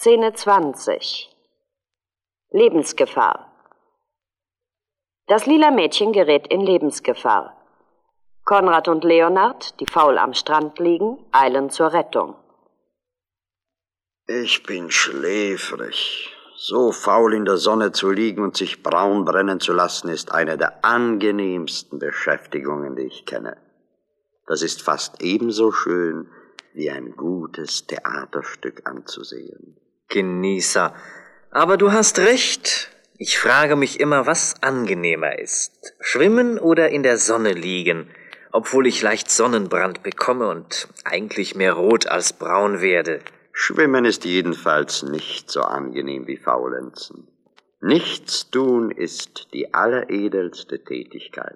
Szene 20. Lebensgefahr. Das lila Mädchen gerät in Lebensgefahr. Konrad und Leonard, die faul am Strand liegen, eilen zur Rettung. Ich bin schläfrig. So faul in der Sonne zu liegen und sich braun brennen zu lassen, ist eine der angenehmsten Beschäftigungen, die ich kenne. Das ist fast ebenso schön, wie ein gutes Theaterstück anzusehen. Genießer. Aber du hast recht. Ich frage mich immer, was angenehmer ist. Schwimmen oder in der Sonne liegen, obwohl ich leicht Sonnenbrand bekomme und eigentlich mehr rot als braun werde. Schwimmen ist jedenfalls nicht so angenehm wie Faulenzen. Nichts tun ist die alleredelste Tätigkeit.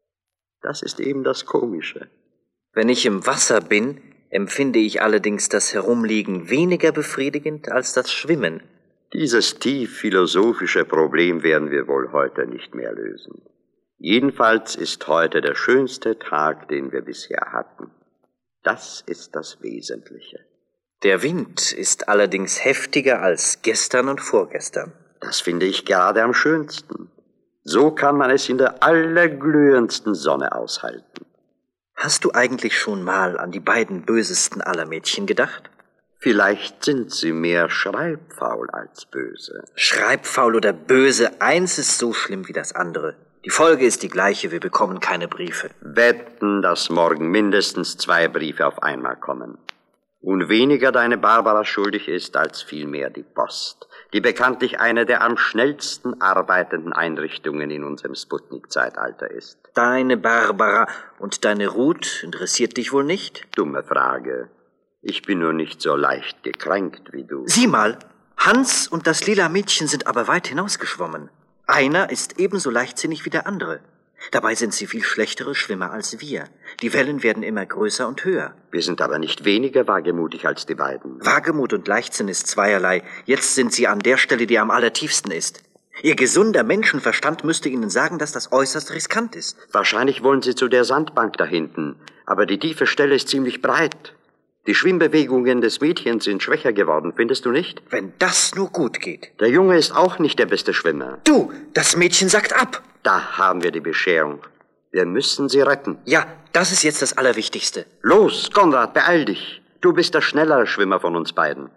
Das ist eben das Komische. Wenn ich im Wasser bin, empfinde ich allerdings das Herumliegen weniger befriedigend als das Schwimmen. Dieses tief philosophische Problem werden wir wohl heute nicht mehr lösen. Jedenfalls ist heute der schönste Tag, den wir bisher hatten. Das ist das Wesentliche. Der Wind ist allerdings heftiger als gestern und vorgestern. Das finde ich gerade am schönsten. So kann man es in der allerglühendsten Sonne aushalten. Hast du eigentlich schon mal an die beiden bösesten aller Mädchen gedacht? Vielleicht sind sie mehr schreibfaul als böse. Schreibfaul oder böse, eins ist so schlimm wie das andere. Die Folge ist die gleiche, wir bekommen keine Briefe. Wetten, dass morgen mindestens 2 Briefe auf einmal kommen. Und weniger deine Barbara schuldig ist, als vielmehr die Post, die bekanntlich eine der am schnellsten arbeitenden Einrichtungen in unserem Sputnik-Zeitalter ist. Deine Barbara und deine Ruth interessiert dich wohl nicht? Dumme Frage. Ich bin nur nicht so leicht gekränkt wie du. Sieh mal, Hans und das lila Mädchen sind aber weit hinausgeschwommen. Einer ist ebenso leichtsinnig wie der andere. Dabei sind sie viel schlechtere Schwimmer als wir. Die Wellen werden immer größer und höher. Wir sind aber nicht weniger wagemutig als die beiden. Wagemut und Leichtsinn ist zweierlei. Jetzt sind sie an der Stelle, die am allertiefsten ist. Ihr gesunder Menschenverstand müsste ihnen sagen, dass das äußerst riskant ist. Wahrscheinlich wollen sie zu der Sandbank da hinten. Aber die tiefe Stelle ist ziemlich breit. Die Schwimmbewegungen des Mädchens sind schwächer geworden, findest du nicht? Wenn das nur gut geht. Der Junge ist auch nicht der beste Schwimmer. Du, das Mädchen sagt ab. Da haben wir die Bescherung. Wir müssen sie retten. Ja, das ist jetzt das Allerwichtigste. Los, Konrad, beeil dich. Du bist der schnellere Schwimmer von uns beiden.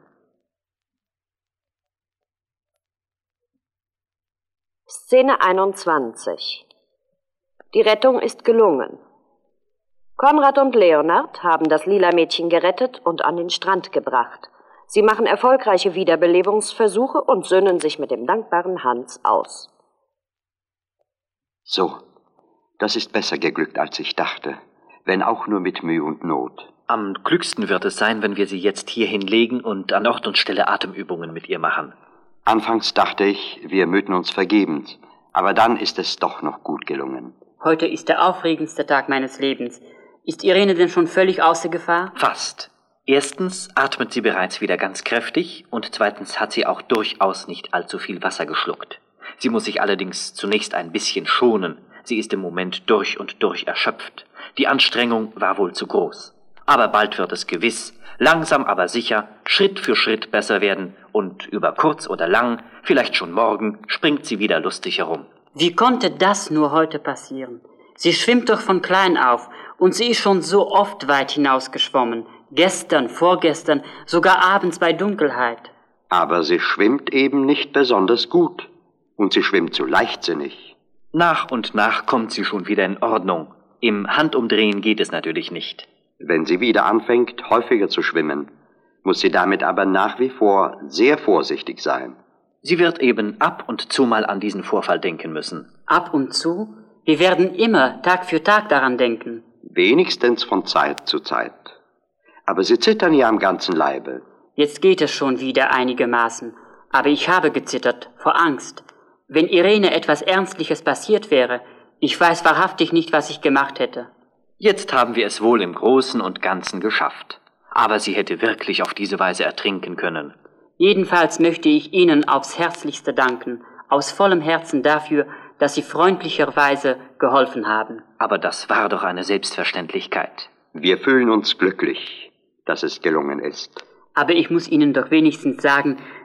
Szene 21. Die Rettung ist gelungen. Konrad und Leonard haben das lila Mädchen gerettet und an den Strand gebracht. Sie machen erfolgreiche Wiederbelebungsversuche und söhnen sich mit dem dankbaren Hans aus. So, das ist besser geglückt, als ich dachte, wenn auch nur mit Mühe und Not. Am klügsten wird es sein, wenn wir sie jetzt hier hinlegen und an Ort und Stelle Atemübungen mit ihr machen. Anfangs dachte ich, wir mühten uns vergebens, aber dann ist es doch noch gut gelungen. Heute ist der aufregendste Tag meines Lebens. Ist Irene denn schon völlig außer Gefahr? Fast. Erstens atmet sie bereits wieder ganz kräftig und zweitens hat sie auch durchaus nicht allzu viel Wasser geschluckt. Sie muss sich allerdings zunächst ein bisschen schonen. Sie ist im Moment durch und durch erschöpft. Die Anstrengung war wohl zu groß. Aber bald wird es gewiss, langsam aber sicher, Schritt für Schritt besser werden und über kurz oder lang, vielleicht schon morgen, springt sie wieder lustig herum. Wie konnte das nur heute passieren? Sie schwimmt doch von klein auf und sie ist schon so oft weit hinausgeschwommen. Gestern, vorgestern, sogar abends bei Dunkelheit. Aber sie schwimmt eben nicht besonders gut. Und sie schwimmt zu leichtsinnig. Nach und nach kommt sie schon wieder in Ordnung. Im Handumdrehen geht es natürlich nicht. Wenn sie wieder anfängt, häufiger zu schwimmen, muss sie damit aber nach wie vor sehr vorsichtig sein. Sie wird eben ab und zu mal an diesen Vorfall denken müssen. Ab und zu? Wir werden immer Tag für Tag daran denken. Wenigstens von Zeit zu Zeit. Aber sie zittern ja am ganzen Leibe. Jetzt geht es schon wieder einigermaßen. Aber ich habe gezittert, vor Angst. Wenn Irene etwas Ernstliches passiert wäre, ich weiß wahrhaftig nicht, was ich gemacht hätte. Jetzt haben wir es wohl im Großen und Ganzen geschafft. Aber sie hätte wirklich auf diese Weise ertrinken können. Jedenfalls möchte ich Ihnen aufs Herzlichste danken, aus vollem Herzen dafür, dass Sie freundlicherweise geholfen haben. Aber das war doch eine Selbstverständlichkeit. Wir fühlen uns glücklich, dass es gelungen ist. Aber ich muss Ihnen doch wenigstens sagen,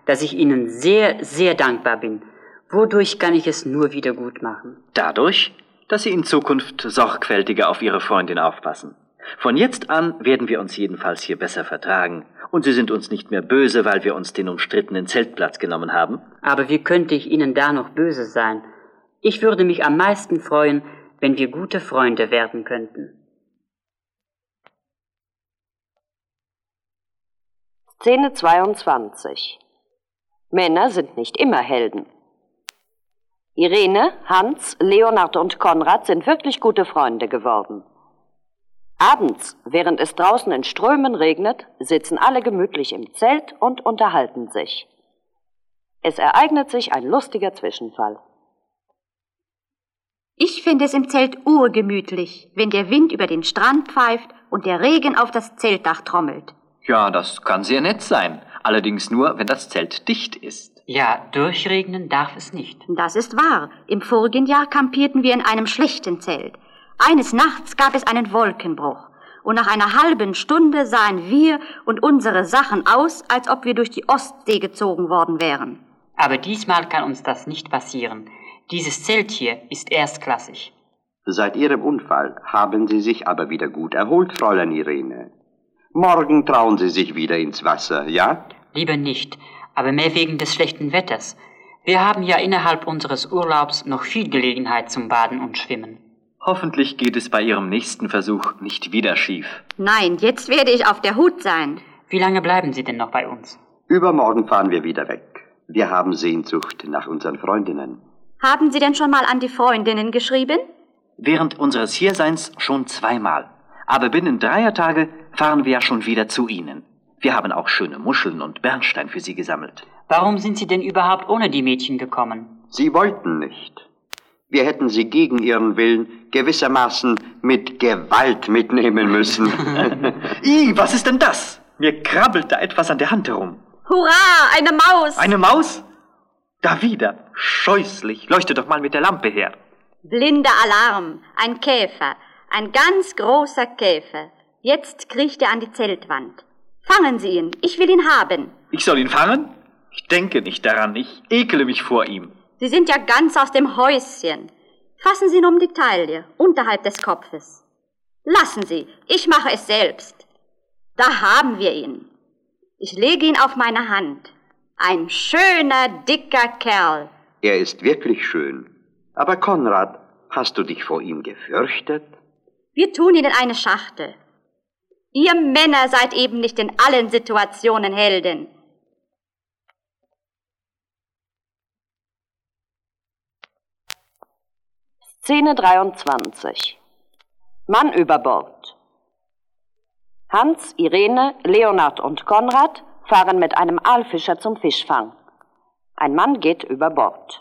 dass ich Ihnen sehr, sehr dankbar bin. Wodurch kann ich es nur wieder gut machen? Dadurch, dass Sie in Zukunft sorgfältiger auf Ihre Freundin aufpassen. Von jetzt an werden wir uns jedenfalls hier besser vertragen. Und Sie sind uns nicht mehr böse, weil wir uns den umstrittenen Zeltplatz genommen haben. Aber wie könnte ich Ihnen da noch böse sein? Ich würde mich am meisten freuen, wenn wir gute Freunde werden könnten. Szene 22. Männer sind nicht immer Helden. Irene, Hans, Leonard und Konrad sind wirklich gute Freunde geworden. Abends, während es draußen in Strömen regnet, sitzen alle gemütlich im Zelt und unterhalten sich. Es ereignet sich ein lustiger Zwischenfall. Ich finde es im Zelt urgemütlich, wenn der Wind über den Strand pfeift und der Regen auf das Zeltdach trommelt. Ja, das kann sehr nett sein. Allerdings nur, wenn das Zelt dicht ist. Ja, durchregnen darf es nicht. Das ist wahr. Im vorigen Jahr kampierten wir in einem schlechten Zelt. Eines Nachts gab es einen Wolkenbruch. Und nach einer halben Stunde sahen wir und unsere Sachen aus, als ob wir durch die Ostsee gezogen worden wären. Aber diesmal kann uns das nicht passieren. Dieses Zelt hier ist erstklassig. Seit Ihrem Unfall haben Sie sich aber wieder gut erholt, Fräulein Irene. Morgen trauen Sie sich wieder ins Wasser, ja? Lieber nicht, aber mehr wegen des schlechten Wetters. Wir haben ja innerhalb unseres Urlaubs noch viel Gelegenheit zum Baden und Schwimmen. Hoffentlich geht es bei Ihrem nächsten Versuch nicht wieder schief. Nein, jetzt werde ich auf der Hut sein. Wie lange bleiben Sie denn noch bei uns? Übermorgen fahren wir wieder weg. Wir haben Sehnsucht nach unseren Freundinnen. Haben Sie denn schon mal an die Freundinnen geschrieben? Während unseres Hierseins schon 2-mal. Aber binnen 3 Tage fahren wir ja schon wieder zu Ihnen. Wir haben auch schöne Muscheln und Bernstein für Sie gesammelt. Warum sind Sie denn überhaupt ohne die Mädchen gekommen? Sie wollten nicht. Wir hätten sie gegen ihren Willen gewissermaßen mit Gewalt mitnehmen müssen. Was ist denn das? Mir krabbelt da etwas an der Hand herum. Hurra, eine Maus! Eine Maus? Da wieder. Scheußlich. Leuchte doch mal mit der Lampe her. Blinder Alarm. Ein Käfer. Ein ganz großer Käfer. Jetzt kriecht er an die Zeltwand. Fangen Sie ihn. Ich will ihn haben. Ich soll ihn fangen? Ich denke nicht daran. Ich ekele mich vor ihm. Sie sind ja ganz aus dem Häuschen. Fassen Sie ihn um die Taille, unterhalb des Kopfes. Lassen Sie, ich mache es selbst. Da haben wir ihn. Ich lege ihn auf meine Hand. Ein schöner, dicker Kerl. Er ist wirklich schön. Aber Konrad, hast du dich vor ihm gefürchtet? Wir tun ihn in eine Schachtel. Ihr Männer seid eben nicht in allen Situationen Helden. Szene 23. Mann über Bord. Hans, Irene, Leonard und Konrad fahren mit einem Aalfischer zum Fischfang. Ein Mann geht über Bord.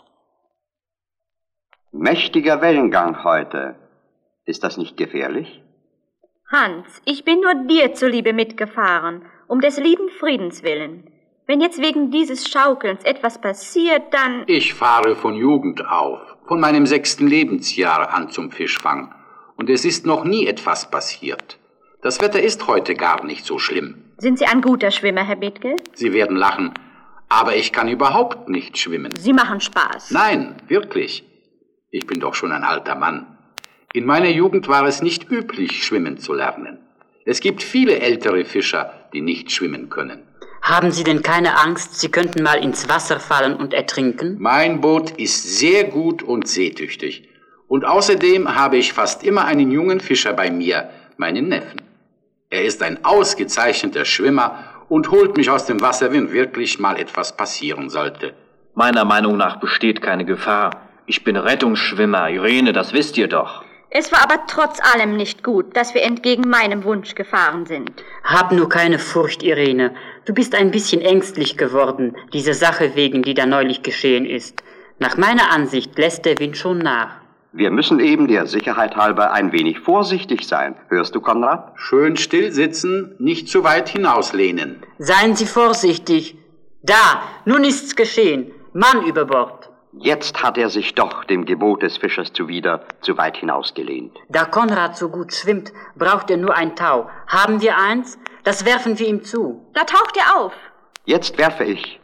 Mächtiger Wellengang heute. Ist das nicht gefährlich? Hans, ich bin nur dir zuliebe mitgefahren, um des lieben Friedens willen. Wenn jetzt wegen dieses Schaukelns etwas passiert, dann... Ich fahre von Jugend auf, von meinem 6. Lebensjahr an zum Fischfang. Und es ist noch nie etwas passiert. Das Wetter ist heute gar nicht so schlimm. Sind Sie ein guter Schwimmer, Herr Bethke? Sie werden lachen, aber ich kann überhaupt nicht schwimmen. Sie machen Spaß. Nein, wirklich. Ich bin doch schon ein alter Mann. In meiner Jugend war es nicht üblich, schwimmen zu lernen. Es gibt viele ältere Fischer, die nicht schwimmen können. Haben Sie denn keine Angst, Sie könnten mal ins Wasser fallen und ertrinken? Mein Boot ist sehr gut und seetüchtig. Und außerdem habe ich fast immer einen jungen Fischer bei mir, meinen Neffen. Er ist ein ausgezeichneter Schwimmer und holt mich aus dem Wasser, wenn wirklich mal etwas passieren sollte. Meiner Meinung nach besteht keine Gefahr. Ich bin Rettungsschwimmer, Irene, das wisst ihr doch. Es war aber trotz allem nicht gut, dass wir entgegen meinem Wunsch gefahren sind. Hab nur keine Furcht, Irene. Du bist ein bisschen ängstlich geworden, dieser Sache wegen, die da neulich geschehen ist. Nach meiner Ansicht lässt der Wind schon nach. Wir müssen eben der Sicherheit halber ein wenig vorsichtig sein. Hörst du, Konrad? Schön still sitzen, nicht zu weit hinauslehnen. Seien Sie vorsichtig. Da, nun ist's geschehen. Mann über Bord. Jetzt hat er sich doch dem Gebot des Fischers zuwider zu weit hinausgelehnt. Da Konrad so gut schwimmt, braucht er nur ein Tau. Haben wir eins? Das werfen wir ihm zu. Da taucht er auf. Jetzt werfe ich.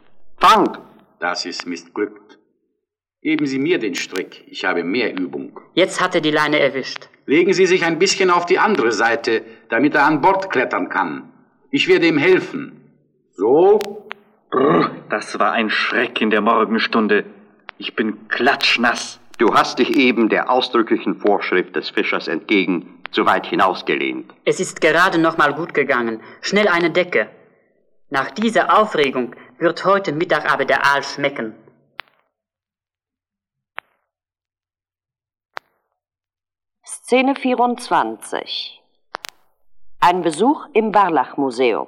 Fang! Das ist missglückt. Geben Sie mir den Strick, ich habe mehr Übung. Jetzt hat er die Leine erwischt. Legen Sie sich ein bisschen auf die andere Seite, damit er an Bord klettern kann. Ich werde ihm helfen. So. Brr, das war ein Schreck in der Morgenstunde. Ich bin klatschnass. Du hast dich eben der ausdrücklichen Vorschrift des Fischers entgegen zu weit hinausgelehnt. Es ist gerade noch mal gut gegangen. Schnell eine Decke. Nach dieser Aufregung wird heute Mittag aber der Aal schmecken. Szene 24. Ein Besuch im Barlach-Museum.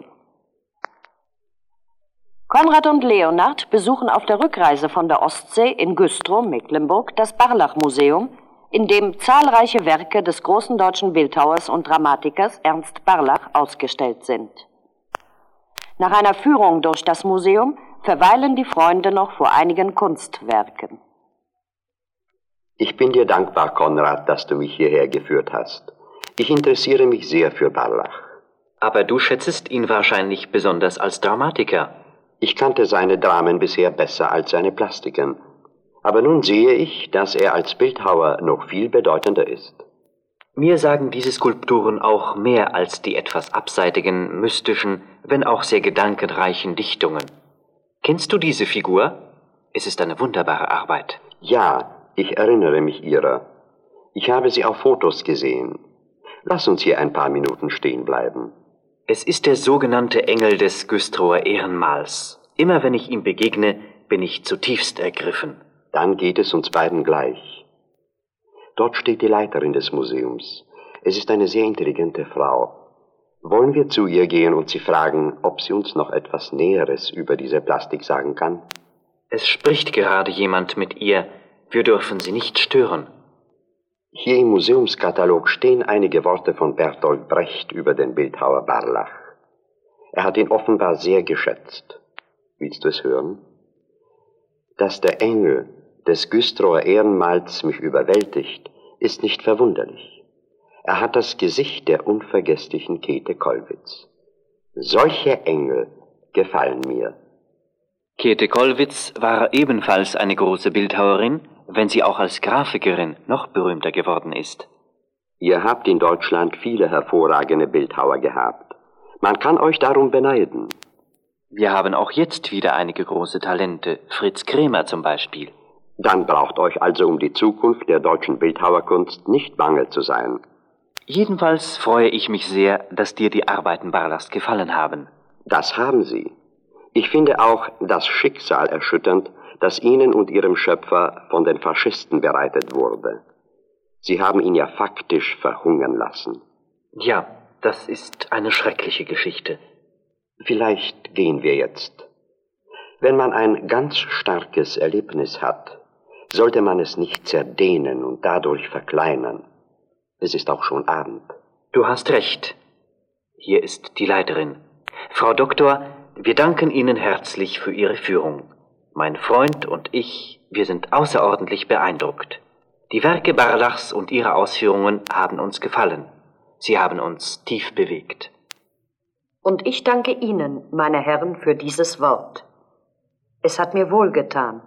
Konrad und Leonard besuchen auf der Rückreise von der Ostsee in Güstrow, Mecklenburg, das Barlach-Museum, in dem zahlreiche Werke des großen deutschen Bildhauers und Dramatikers Ernst Barlach ausgestellt sind. Nach einer Führung durch das Museum verweilen die Freunde noch vor einigen Kunstwerken. Ich bin dir dankbar, Konrad, dass du mich hierher geführt hast. Ich interessiere mich sehr für Barlach. Aber du schätzest ihn wahrscheinlich besonders als Dramatiker. Ich kannte seine Dramen bisher besser als seine Plastiken. Aber nun sehe ich, dass er als Bildhauer noch viel bedeutender ist. Mir sagen diese Skulpturen auch mehr als die etwas abseitigen, mystischen, wenn auch sehr gedankenreichen Dichtungen. Kennst du diese Figur? Es ist eine wunderbare Arbeit. Ja, ich erinnere mich ihrer. Ich habe sie auf Fotos gesehen. Lass uns hier ein paar Minuten stehen bleiben. Es ist der sogenannte Engel des Güstrower Ehrenmals. Immer wenn ich ihm begegne, bin ich zutiefst ergriffen. Dann geht es uns beiden gleich. Dort steht die Leiterin des Museums. Es ist eine sehr intelligente Frau. Wollen wir zu ihr gehen und sie fragen, ob sie uns noch etwas Näheres über diese Plastik sagen kann? Es spricht gerade jemand mit ihr. Wir dürfen sie nicht stören. Hier im Museumskatalog stehen einige Worte von Bertolt Brecht über den Bildhauer Barlach. Er hat ihn offenbar sehr geschätzt. Willst du es hören? Dass der Engel des Güstrower Ehrenmals mich überwältigt, ist nicht verwunderlich. Er hat das Gesicht der unvergesslichen Käthe Kollwitz. Solche Engel gefallen mir. Käthe Kollwitz war ebenfalls eine große Bildhauerin, wenn sie auch als Grafikerin noch berühmter geworden ist. Ihr habt in Deutschland viele hervorragende Bildhauer gehabt. Man kann euch darum beneiden. Wir haben auch jetzt wieder einige große Talente, Fritz Kremer zum Beispiel. Dann braucht euch also um die Zukunft der deutschen Bildhauerkunst nicht bange zu sein. Jedenfalls freue ich mich sehr, dass dir die Arbeiten Barlachs gefallen haben. Das haben sie. Ich finde auch das Schicksal erschütternd, das Ihnen und Ihrem Schöpfer von den Faschisten bereitet wurde. Sie haben ihn ja faktisch verhungern lassen. Ja, das ist eine schreckliche Geschichte. Vielleicht gehen wir jetzt. Wenn man ein ganz starkes Erlebnis hat, sollte man es nicht zerdehnen und dadurch verkleinern. Es ist auch schon Abend. Du hast recht. Hier ist die Leiterin. Frau Doktor, wir danken Ihnen herzlich für Ihre Führung. Mein Freund und ich, wir sind außerordentlich beeindruckt. Die Werke Barlachs und ihre Ausführungen haben uns gefallen. Sie haben uns tief bewegt. Und ich danke Ihnen, meine Herren, für dieses Wort. Es hat mir wohlgetan.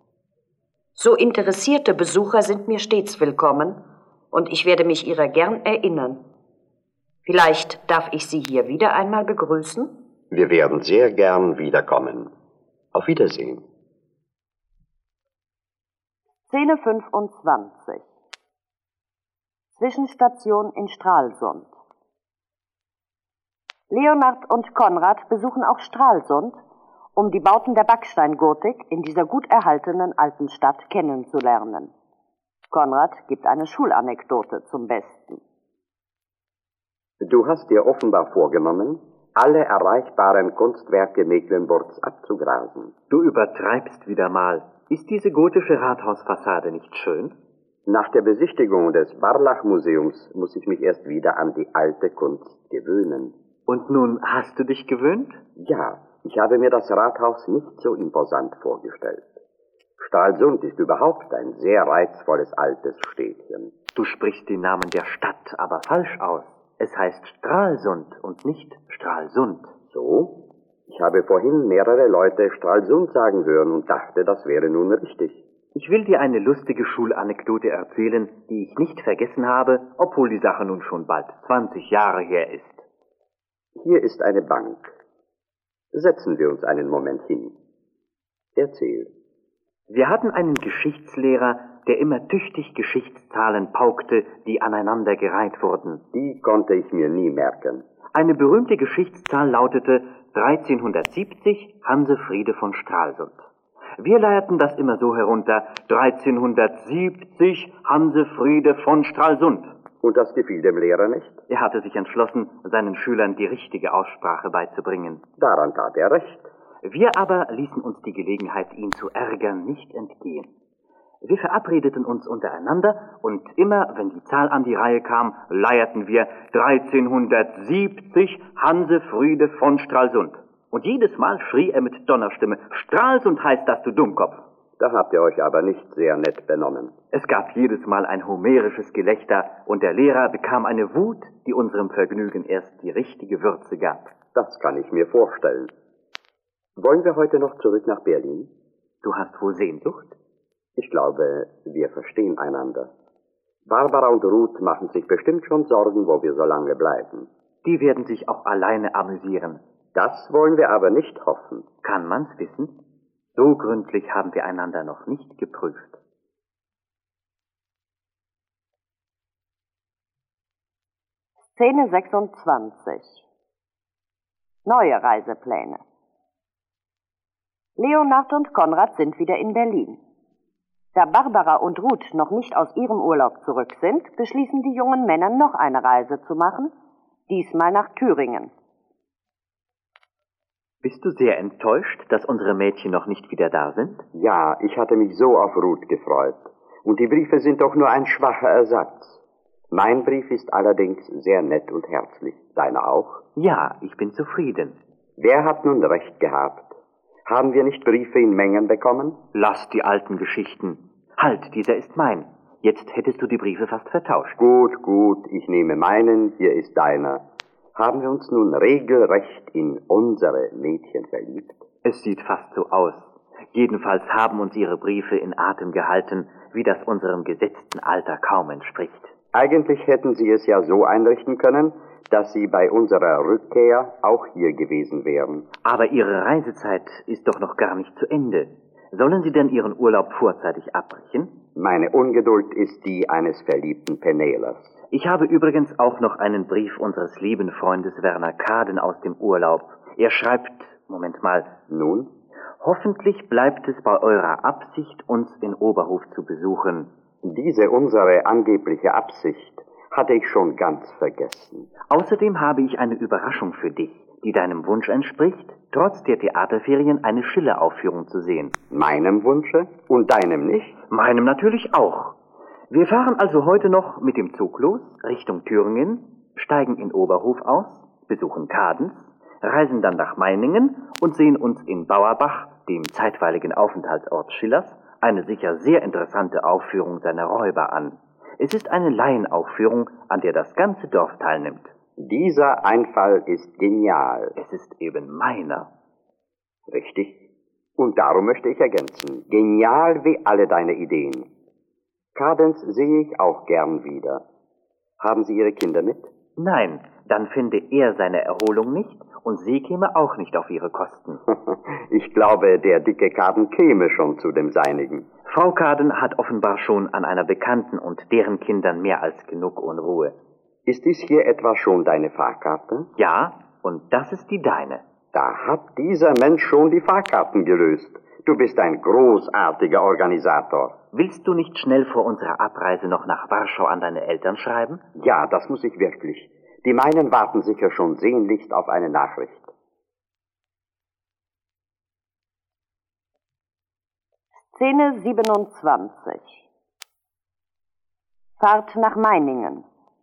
So interessierte Besucher sind mir stets willkommen, und ich werde mich ihrer gern erinnern. Vielleicht darf ich Sie hier wieder einmal begrüßen? Wir werden sehr gern wiederkommen. Auf Wiedersehen. Szene 25. Zwischenstation in Stralsund. Leonard und Konrad besuchen auch Stralsund, um die Bauten der Backsteingotik in dieser gut erhaltenen alten Stadt kennenzulernen. Konrad gibt eine Schulanekdote zum Besten. Du hast dir offenbar vorgenommen, alle erreichbaren Kunstwerke Mecklenburgs abzugrasen. Du übertreibst wieder mal. Ist diese gotische Rathausfassade nicht schön? Nach der Besichtigung des Barlach-Museums muss ich mich erst wieder an die alte Kunst gewöhnen. Und nun hast du dich gewöhnt? Ja, ich habe mir das Rathaus nicht so imposant vorgestellt. Stralsund ist überhaupt ein sehr reizvolles altes Städtchen. Du sprichst den Namen der Stadt aber falsch aus. Es heißt Stralsund und nicht Stralsund. So? Ich habe vorhin mehrere Leute Stralsund sagen hören und dachte, das wäre nun richtig. Ich will dir eine lustige Schulanekdote erzählen, die ich nicht vergessen habe, obwohl die Sache nun schon bald 20 Jahre her ist. Hier ist eine Bank. Setzen wir uns einen Moment hin. Erzähl. Wir hatten einen Geschichtslehrer, der immer tüchtig Geschichtszahlen paukte, die aneinander gereiht wurden. Die konnte ich mir nie merken. Eine berühmte Geschichtszahl lautete 1370 Hansefriede von Stralsund. Wir leierten das immer so herunter, 1370 Hansefriede von Stralsund. Und das gefiel dem Lehrer nicht? Er hatte sich entschlossen, seinen Schülern die richtige Aussprache beizubringen. Daran tat er recht. Wir aber ließen uns die Gelegenheit, ihn zu ärgern, nicht entgehen. Wir verabredeten uns untereinander und immer, wenn die Zahl an die Reihe kam, leierten wir 1370 Hansefriede von Stralsund. Und jedes Mal schrie er mit Donnerstimme, Stralsund heißt das, du Dummkopf. Da habt ihr euch aber nicht sehr nett benommen. Es gab jedes Mal ein homerisches Gelächter und der Lehrer bekam eine Wut, die unserem Vergnügen erst die richtige Würze gab. Das kann ich mir vorstellen. Wollen wir heute noch zurück nach Berlin? Du hast wohl Sehnsucht? Ich glaube, wir verstehen einander. Barbara und Ruth machen sich bestimmt schon Sorgen, wo wir so lange bleiben. Die werden sich auch alleine amüsieren. Das wollen wir aber nicht hoffen. Kann man's wissen? So gründlich haben wir einander noch nicht geprüft. Szene 26. Neue Reisepläne. Leonhard und Konrad sind wieder in Berlin. Da Barbara und Ruth noch nicht aus ihrem Urlaub zurück sind, beschließen die jungen Männer, noch eine Reise zu machen, diesmal nach Thüringen. Bist du sehr enttäuscht, dass unsere Mädchen noch nicht wieder da sind? Ja, ich hatte mich so auf Ruth gefreut. Und die Briefe sind doch nur ein schwacher Ersatz. Mein Brief ist allerdings sehr nett und herzlich. Deiner auch? Ja, ich bin zufrieden. Wer hat nun recht gehabt? Haben wir nicht Briefe in Mengen bekommen? Lass die alten Geschichten. Halt, dieser ist mein. Jetzt hättest du die Briefe fast vertauscht. Gut, ich nehme meinen, hier ist deiner. Haben wir uns nun regelrecht in unsere Mädchen verliebt? Es sieht fast so aus. Jedenfalls haben uns ihre Briefe in Atem gehalten, wie das unserem gesetzten Alter kaum entspricht. Eigentlich hätten sie es ja so einrichten können, dass sie bei unserer Rückkehr auch hier gewesen wären. Aber ihre Reisezeit ist doch noch gar nicht zu Ende. Sollen sie denn ihren Urlaub vorzeitig abbrechen? Meine Ungeduld ist die eines verliebten Penelers. Ich habe übrigens auch noch einen Brief unseres lieben Freundes Werner Kaden aus dem Urlaub. Er schreibt, Moment mal. Nun? Hoffentlich bleibt es bei eurer Absicht, uns in Oberhof zu besuchen. Diese unsere angebliche Absicht hatte ich schon ganz vergessen. Außerdem habe ich eine Überraschung für dich, die deinem Wunsch entspricht, trotz der Theaterferien eine Schiller-Aufführung zu sehen. Meinem Wunsche? Und deinem nicht? Meinem natürlich auch. Wir fahren also heute noch mit dem Zug los, Richtung Thüringen, steigen in Oberhof aus, besuchen Kadens, reisen dann nach Meiningen und sehen uns in Bauerbach, dem zeitweiligen Aufenthaltsort Schillers, eine sicher sehr interessante Aufführung seiner Räuber an. Es ist eine Laienaufführung, an der das ganze Dorf teilnimmt. Dieser Einfall ist genial. Es ist eben meiner. Richtig. Und darum möchte ich ergänzen, genial wie alle deine Ideen. Kadens sehe ich auch gern wieder. Haben Sie Ihre Kinder mit? Nein, dann finde er seine Erholung nicht und sie käme auch nicht auf ihre Kosten. Ich glaube, der dicke Kaden käme schon zu dem Seinigen. Frau Kaden hat offenbar schon an einer Bekannten und deren Kindern mehr als genug Unruhe. Ist dies hier etwa schon deine Fahrkarte? Ja, und das ist die deine. Da hat dieser Mensch schon die Fahrkarten gelöst. Du bist ein großartiger Organisator. Willst du nicht schnell vor unserer Abreise noch nach Warschau an deine Eltern schreiben? Ja, das muss ich wirklich. Die meinen warten sicher schon sehnlichst auf eine Nachricht. Szene 27. Fahrt nach Meiningen.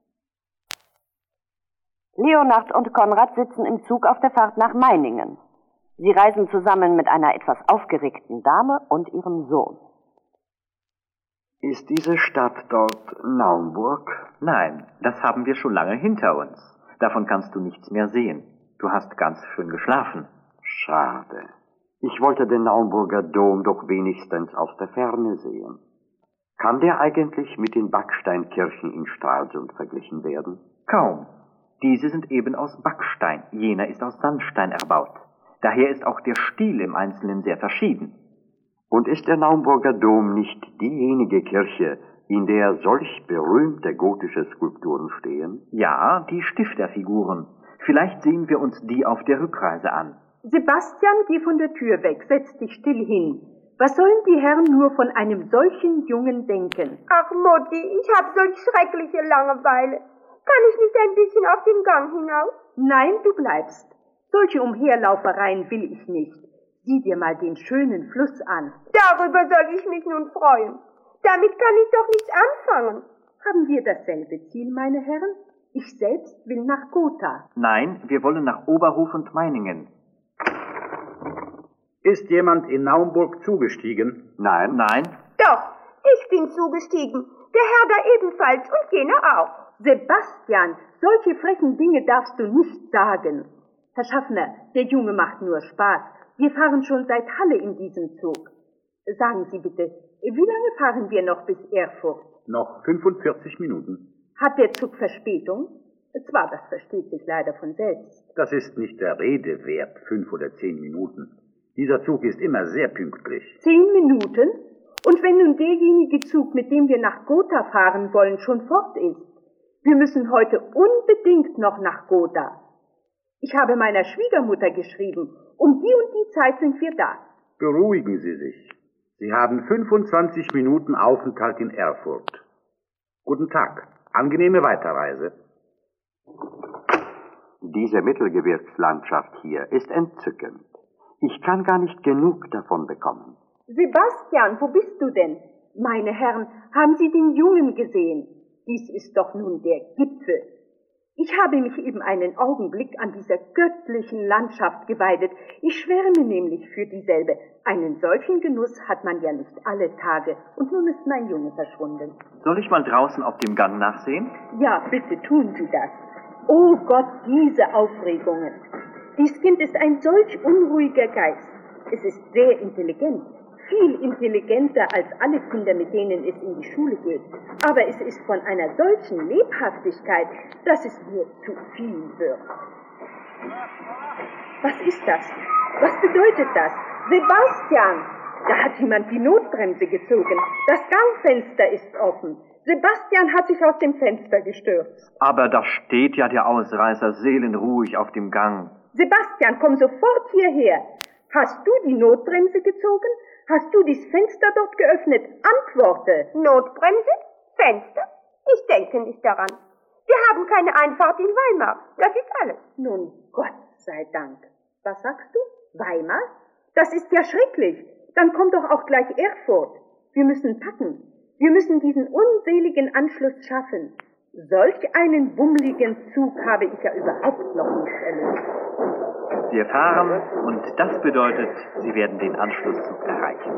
Leonhard und Konrad sitzen im Zug auf der Fahrt nach Meiningen. Sie reisen zusammen mit einer etwas aufgeregten Dame und ihrem Sohn. Ist diese Stadt dort Naumburg? Nein, das haben wir schon lange hinter uns. Davon kannst du nichts mehr sehen. Du hast ganz schön geschlafen. Schade. Ich wollte den Naumburger Dom doch wenigstens aus der Ferne sehen. Kann der eigentlich mit den Backsteinkirchen in Stralsund verglichen werden? Kaum. Diese sind eben aus Backstein, jener ist aus Sandstein erbaut. Daher ist auch der Stil im Einzelnen sehr verschieden. Und ist der Naumburger Dom nicht diejenige Kirche, in der solch berühmte gotische Skulpturen stehen? Ja, die Stifterfiguren. Vielleicht sehen wir uns die auf der Rückreise an. Sebastian, geh von der Tür weg, setz dich still hin. Was sollen die Herren nur von einem solchen Jungen denken? Ach, Mutti, ich hab solch schreckliche Langeweile. Kann ich nicht ein bisschen auf den Gang hinaus? Nein, du bleibst. Solche Umherlaufereien will ich nicht. Sieh dir mal den schönen Fluss an. Darüber soll ich mich nun freuen. Damit kann ich doch nichts anfangen. Haben wir dasselbe Ziel, meine Herren? Ich selbst will nach Gotha. Nein, wir wollen nach Oberhof und Meiningen. Ist jemand in Naumburg zugestiegen? Nein. Nein. Doch, ich bin zugestiegen. Der Herr da ebenfalls und jener auch. Sebastian, solche frechen Dinge darfst du nicht sagen. Herr Schaffner, der Junge macht nur Spaß. Wir fahren schon seit Halle in diesem Zug. Sagen Sie bitte, wie lange fahren wir noch bis Erfurt? Noch 45 Minuten. Hat der Zug Verspätung? Zwar, das versteht sich leider von selbst. Das ist nicht der Rede wert, 5 oder 10 Minuten. Dieser Zug ist immer sehr pünktlich. 10 Minuten? Und wenn nun derjenige Zug, mit dem wir nach Gotha fahren wollen, schon fort ist? Wir müssen heute unbedingt noch nach Gotha. Ich habe meiner Schwiegermutter geschrieben, um die und die Zeit sind wir da. Beruhigen Sie sich. Sie haben 25 Minuten Aufenthalt in Erfurt. Guten Tag. Angenehme Weiterreise. Diese Mittelgebirgslandschaft hier ist entzückend. Ich kann gar nicht genug davon bekommen. Sebastian, wo bist du denn? Meine Herren, haben Sie den Jungen gesehen? Dies ist doch nun der Gipfel. Ich habe mich eben einen Augenblick an dieser göttlichen Landschaft geweidet. Ich schwärme nämlich für dieselbe. Einen solchen Genuss hat man ja nicht alle Tage. Und nun ist mein Junge verschwunden. Soll ich mal draußen auf dem Gang nachsehen? Ja, bitte tun Sie das. Oh Gott, diese Aufregungen. Dies Kind ist ein solch unruhiger Geist. Es ist sehr intelligent. Viel intelligenter als alle Kinder, mit denen es in die Schule geht. Aber es ist von einer solchen Lebhaftigkeit, dass es mir zu viel wird. Was ist das? Was bedeutet das? Sebastian! Da hat jemand die Notbremse gezogen. Das Gangfenster ist offen. Sebastian hat sich aus dem Fenster gestürzt. Aber da steht ja der Ausreißer seelenruhig auf dem Gang. Sebastian, komm sofort hierher. Hast du die Notbremse gezogen? Hast du das Fenster dort geöffnet? Antworte. Notbremse? Fenster? Ich denke nicht daran. Wir haben keine Einfahrt in Weimar. Das ist alles. Nun, Gott sei Dank. Was sagst du? Weimar? Das ist ja schrecklich. Dann kommt doch auch gleich Erfurt. Wir müssen packen. Wir müssen diesen unseligen Anschluss schaffen. Solch einen bummeligen Zug habe ich ja überhaupt noch nicht erlebt. Wir fahren und das bedeutet, Sie werden den Anschlusszug erreichen.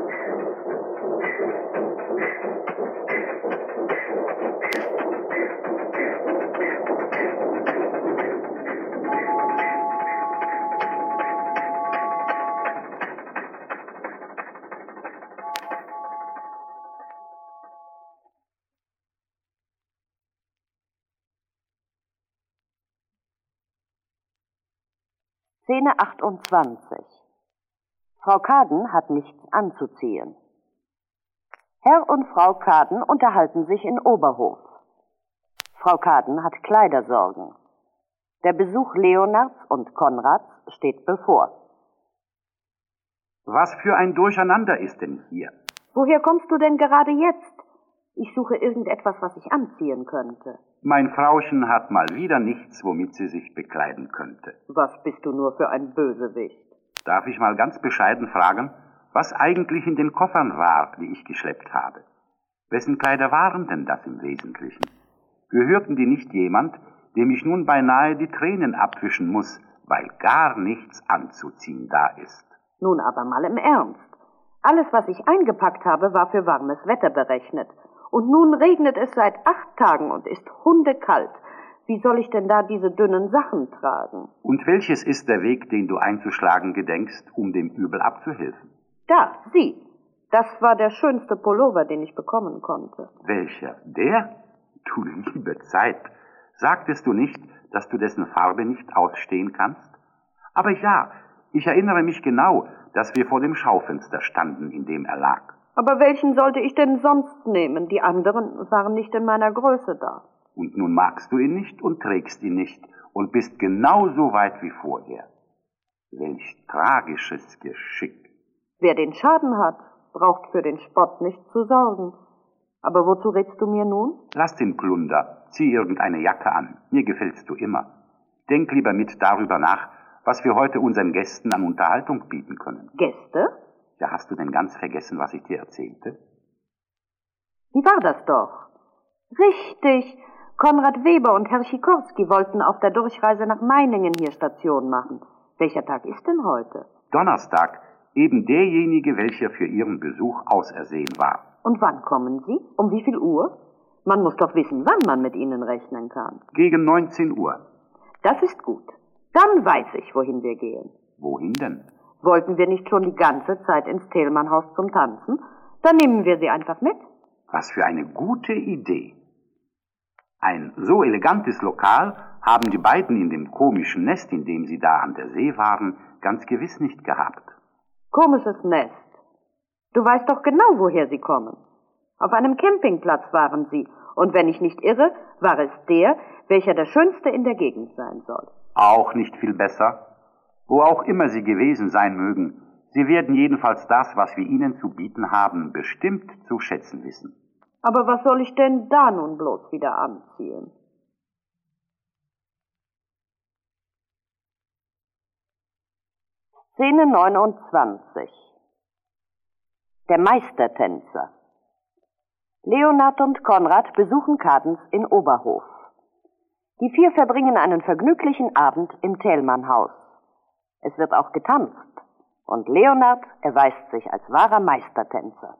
Szene 28. Frau Kaden hat nichts anzuziehen. Herr und Frau Kaden unterhalten sich in Oberhof. Frau Kaden hat Kleidersorgen. Der Besuch Leonards und Konrads steht bevor. Was für ein Durcheinander ist denn hier? Woher kommst du denn gerade jetzt? Ich suche irgendetwas, was ich anziehen könnte. Mein Frauchen hat mal wieder nichts, womit sie sich bekleiden könnte. Was bist du nur für ein Bösewicht? Darf ich mal ganz bescheiden fragen, was eigentlich in den Koffern war, die ich geschleppt habe? Wessen Kleider waren denn das im Wesentlichen? Gehörten die nicht jemand, dem ich nun beinahe die Tränen abwischen muss, weil gar nichts anzuziehen da ist? Nun aber mal im Ernst. Alles, was ich eingepackt habe, war für warmes Wetter berechnet. Und nun regnet es seit 8 Tagen und ist hundekalt. Wie soll ich denn da diese dünnen Sachen tragen? Und welches ist der Weg, den du einzuschlagen gedenkst, um dem Übel abzuhelfen? Da, sieh. Das war der schönste Pullover, den ich bekommen konnte. Welcher? Der? Du liebe Zeit. Sagtest du nicht, dass du dessen Farbe nicht ausstehen kannst? Aber ja, ich erinnere mich genau, dass wir vor dem Schaufenster standen, in dem er lag. Aber welchen sollte ich denn sonst nehmen? Die anderen waren nicht in meiner Größe da. Und nun magst du ihn nicht und trägst ihn nicht und bist genauso weit wie vorher. Welch tragisches Geschick. Wer den Schaden hat, braucht für den Spott nicht zu sorgen. Aber wozu rätst du mir nun? Lass den Plunder, zieh irgendeine Jacke an, mir gefällst du immer. Denk lieber mit darüber nach, was wir heute unseren Gästen an Unterhaltung bieten können. Gäste? Ja, hast du denn ganz vergessen, was ich dir erzählte? Wie war das doch? Richtig, Konrad Weber und Herr Sikorski wollten auf der Durchreise nach Meiningen hier Station machen. Welcher Tag ist denn heute? Donnerstag, eben derjenige, welcher für Ihren Besuch ausersehen war. Und wann kommen Sie? Um wie viel Uhr? Man muss doch wissen, wann man mit Ihnen rechnen kann. Gegen 19 Uhr. Das ist gut. Dann weiß ich, wohin wir gehen. Wohin denn? Wollten wir nicht schon die ganze Zeit ins Thälmannhaus zum Tanzen? Dann nehmen wir sie einfach mit. Was für eine gute Idee. Ein so elegantes Lokal haben die beiden in dem komischen Nest, in dem sie da an der See waren, ganz gewiss nicht gehabt. Komisches Nest. Du weißt doch genau, woher sie kommen. Auf einem Campingplatz waren sie, und wenn ich nicht irre, war es der, welcher der schönste in der Gegend sein soll. Auch nicht viel besser. Wo auch immer sie gewesen sein mögen, sie werden jedenfalls das, was wir ihnen zu bieten haben, bestimmt zu schätzen wissen. Aber was soll ich denn da nun bloß wieder anziehen? Szene 29. Der Meistertänzer. Leonard und Konrad besuchen Kadens in Oberhof. Die vier verbringen einen vergnüglichen Abend im Thälmannhaus. Es wird auch getanzt, und Leonard erweist sich als wahrer Meistertänzer.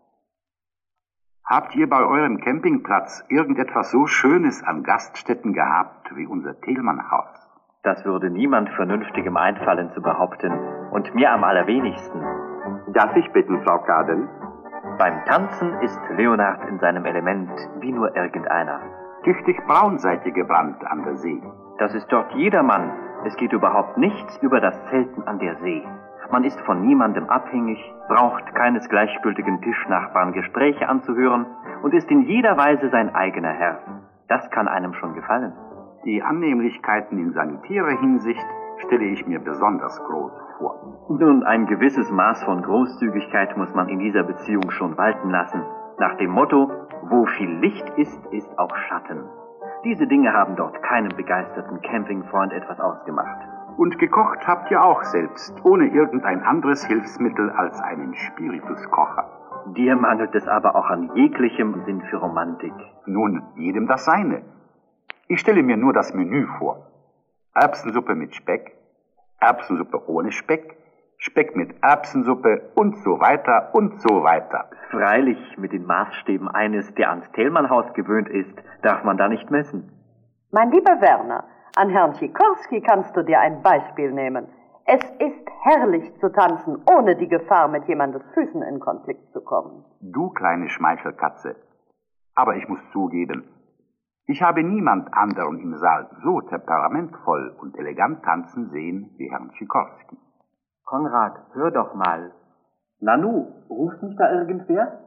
Habt ihr bei eurem Campingplatz irgendetwas so Schönes an Gaststätten gehabt wie unser Thälmannhaus? Das würde niemand Vernünftigem einfallen zu behaupten, und mir am allerwenigsten. Darf ich bitten, Frau Kaden? Beim Tanzen ist Leonard in seinem Element wie nur irgendeiner. Tüchtig braun seid ihr gebrannt an der See. Das ist dort jedermann. Es geht überhaupt nichts über das Zelten an der See. Man ist von niemandem abhängig, braucht keines gleichgültigen Tischnachbarn Gespräche anzuhören und ist in jeder Weise sein eigener Herr. Das kann einem schon gefallen. Die Annehmlichkeiten in sanitärer Hinsicht stelle ich mir besonders groß vor. Nun, ein gewisses Maß von Großzügigkeit muss man in dieser Beziehung schon walten lassen. Nach dem Motto, wo viel Licht ist, ist auch Schatten. Diese Dinge haben dort keinem begeisterten Campingfreund etwas ausgemacht. Und gekocht habt ihr auch selbst, ohne irgendein anderes Hilfsmittel als einen Spirituskocher. Dir mangelt es aber auch an jeglichem Sinn für Romantik. Nun, jedem das seine. Ich stelle mir nur das Menü vor. Erbsensuppe mit Speck, Erbsensuppe ohne Speck, Speck mit Erbsensuppe und so weiter und so weiter. Freilich, mit den Maßstäben eines, der ans Thälmannhaus gewöhnt ist, darf man da nicht messen. Mein lieber Werner, an Herrn Sikorski kannst du dir ein Beispiel nehmen. Es ist herrlich zu tanzen, ohne die Gefahr, mit jemandes Füßen in Konflikt zu kommen. Du kleine Schmeichelkatze. Aber ich muss zugeben, ich habe niemand anderen im Saal so temperamentvoll und elegant tanzen sehen wie Herrn Sikorski. Konrad, hör doch mal. Nanu, ruft mich da irgendwer?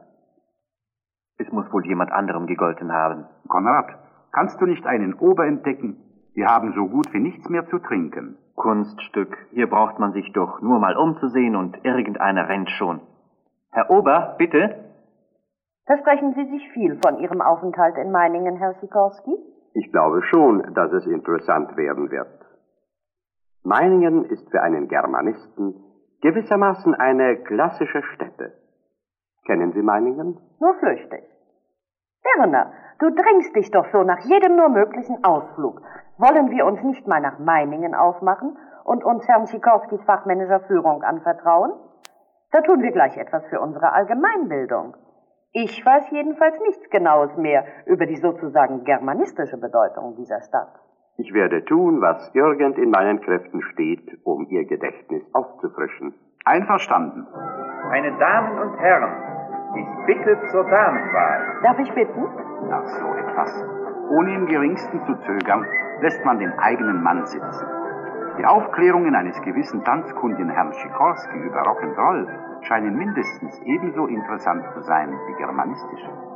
Es muss wohl jemand anderem gegolten haben. Konrad, kannst du nicht einen Ober entdecken? Wir haben so gut wie nichts mehr zu trinken. Kunststück. Hier braucht man sich doch nur mal umzusehen und irgendeiner rennt schon. Herr Ober, bitte? Versprechen Sie sich viel von Ihrem Aufenthalt in Meiningen, Herr Sikorski? Ich glaube schon, dass es interessant werden wird. Meiningen ist für einen Germanisten gewissermaßen eine klassische Stätte. Kennen Sie Meiningen? Nur flüchtig. Werner, du drängst dich doch so nach jedem nur möglichen Ausflug. Wollen wir uns nicht mal nach Meiningen aufmachen und uns Herrn Sikorskis fachmännischer Führung anvertrauen? Da tun wir gleich etwas für unsere Allgemeinbildung. Ich weiß jedenfalls nichts Genaues mehr über die sozusagen germanistische Bedeutung dieser Stadt. Ich werde tun, was irgend in meinen Kräften steht, um Ihr Gedächtnis aufzufrischen. Einverstanden. Meine Damen und Herren, ich bitte zur Damenwahl. Darf ich bitten? Nach so etwas. Ohne im geringsten zu zögern, lässt man den eigenen Mann sitzen. Die Aufklärungen eines gewissen tanzkundigen Herrn Sikorski über Rock'n'Roll scheinen mindestens ebenso interessant zu sein wie germanistische.